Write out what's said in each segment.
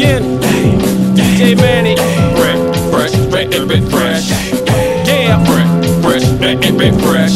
again. DJ Manny. Fresh, bit fresh. Yeah, fresh, bit fresh.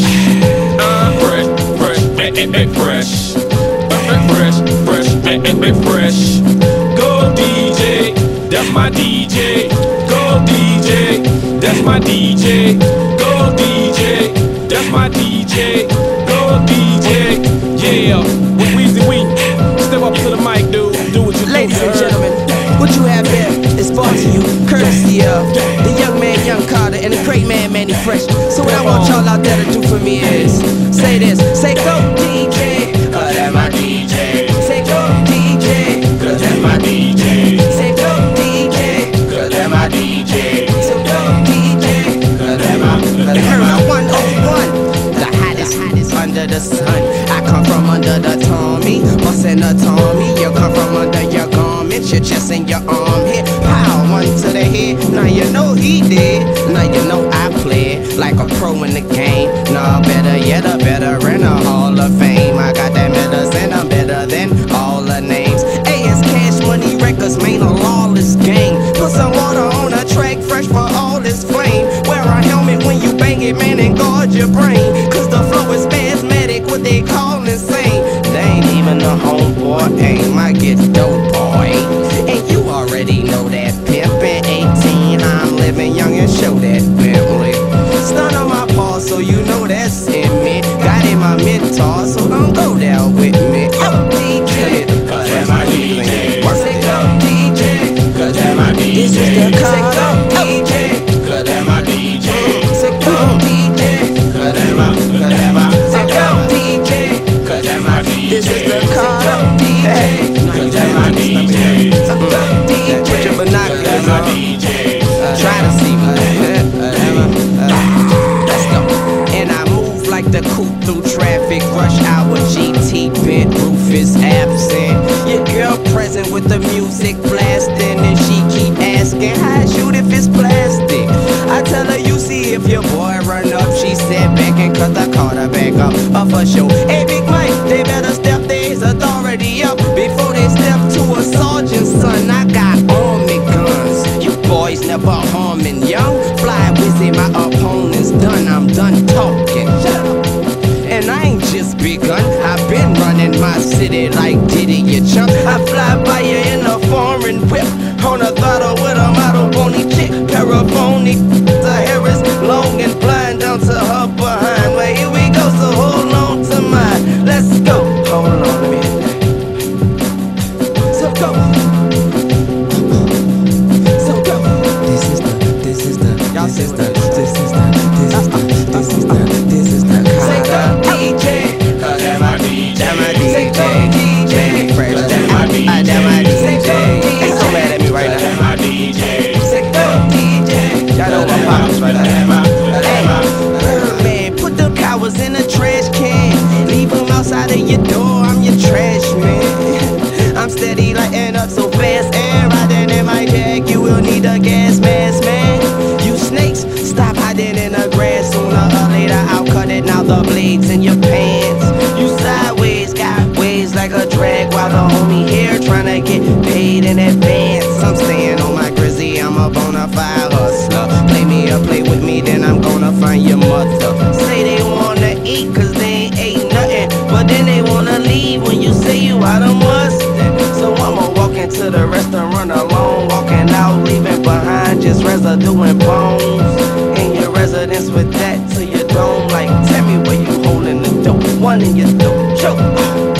Fresh, bit fresh. Go DJ, that's my DJ. Go DJ, that's my DJ. Go DJ, that's my DJ. Go DJ, yeah. With Weezy Week, step up to the mic, dude. Do what you do. Ladies and gentlemen, what you have here is brought to you courtesy of the young man, Young Carter, and the great man, Manny Fresh. So what I want y'all out there to do for me is say this, say go DJ, cause that's my DJ. Say go DJ, cause that's my DJ. Say go DJ, cause that's my DJ. So go DJ, cause that's my DJ. 101, the hottest under the sun. I come from under the Tommy, bustin' the Tommy. You come from under your garment, your chest and your arm hit. Pow, one to the head. Now you know he did. Now you know I played like a pro in the game. Nah, better yet, a veteran, a Hall of Fame. I got that medicine, I'm better than all the names. A.S. Cash Money Records, man, a lawless gang. Put some water on a track, fresh for all this flame. Wear a helmet when you bang it, man, and guard your brain. Cause the flow is spasmodic, what they call insane. They ain't even a homeboy, aim, I get dope, boy. And you already know that pimpin' 18, I'm living young and show that Bentley. Stun on my paw, so you know that's in me. Got in my mentor, so don't go down with me. Oh, DJ, cause that's my DJ. Say go DJ, cause that's my DJ. This is the call, DJ, cause that's my DJ. Say go DJ, cause that's my, say go DJ, cause that's my DJ. This is the call, DJ, cause that's my DJ. So go DJ, put your binoculars on. Try to see me. Let's go. And I move like the coupe through traffic. Rush hour GT, bent roof is absent. Your girl present with the music blasting, and she keep asking how I shoot if it's plastic. I tell her you see if your boy run up. She said back and cut the quarterback up of a show. Hey Big Mike, they better step their authority up before they step to a sergeant's son. I got army guns. You boys never harming young. Fly wizzy, my opponent's done. I'm done talking. Shut up. And I ain't just begun. I've been running my city like Diddy, you chump. I fly by you in a foreign whip on a throttle with a model pony chick. Paraphonic, the hair is long and blind down to her behind. Well, here we go, so hold on to mine. Let's go. Hold on, let me hit that. So go. So go. This is the say go DJ, cause that's my DJ. That's my DJ. Say go DJ, cause that's my DJ. That's my DJ. They so mad at me right now. That's my DJ. Say go DJ, y'all know my pops right now. Hey, man, put them cowards in a trash can. Leave them outside of your door, I'm your trash man. I'm steady lighting up so fast and riding in my jag. You will need a gas mask, man. You snakes, stop hiding in the grass. Sooner or later I'll cut it, now the blades in your pants. You sideways, got waves like a drag, while the homie here tryna get paid in advance. I'm staying on my grizzy, I'm a bona fide hustler. Play me or play with me, then I'm gonna find your mother. Say they wanna eat cause they ain't ate nothing, but then they wanna leave when you say you out of mustard. So I'ma walk into the restaurant alone, walking out, leaving behind just residue and bones. In your residence with that to your dome, like tell me where you holding the dope. One in your throat, choke.